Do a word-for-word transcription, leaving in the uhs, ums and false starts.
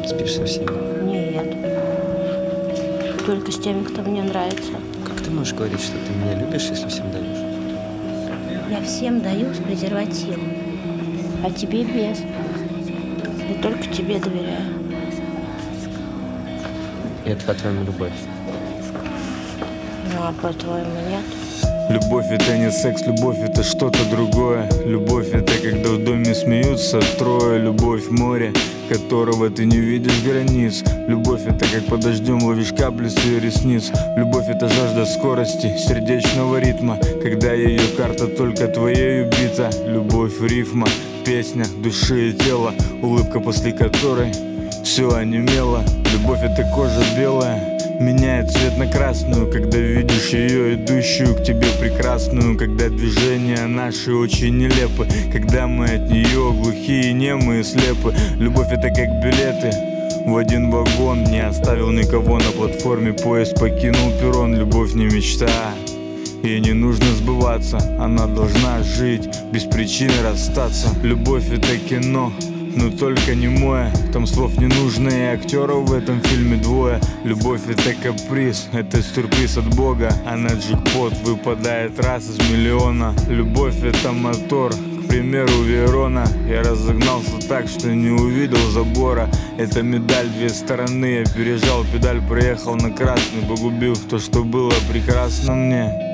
Спишь со всеми? Нет. Только с теми, кто мне нравится. Как ты можешь говорить, что ты меня любишь, если всем даешь? Я всем даю с презервативом, а тебе без. Я только тебе доверяю. И это, по-твоему, любовь? Ну, а по-твоему, нет? Любовь — это не секс, любовь — это что-то другое. Любовь — это когда в доме смеются трое. Любовь — море, которого ты не видишь границ. Любовь — это как под дождем ловишь капли с ее ресниц. Любовь — это жажда скорости, сердечного ритма, когда ее карта только твоей убита. Любовь — рифма, песня души и тела, улыбка, после которой все онемело. Любовь — это кожа белая, меняет цвет на красную, когда видишь ее, идущую к тебе прекрасную. Когда движения наши очень нелепы, когда мы от нее глухие, немые, слепы. Любовь — это как билеты в один вагон. Не оставил никого на платформе, поезд покинул перрон. Любовь не мечта, ей не нужно сбываться, она должна жить, без причины расстаться. Любовь — это кино, но только не мое. Там слов не нужно, и актеров в этом фильме двое. Любовь — это каприз, это сюрприз от Бога, а на джекпот выпадает раз из миллиона. Любовь — это мотор, к примеру, Верона. Я разогнался так, что не увидел забора. Это медаль, две стороны. Я пережал педаль, проехал на красный, погубив то, что было прекрасно мне.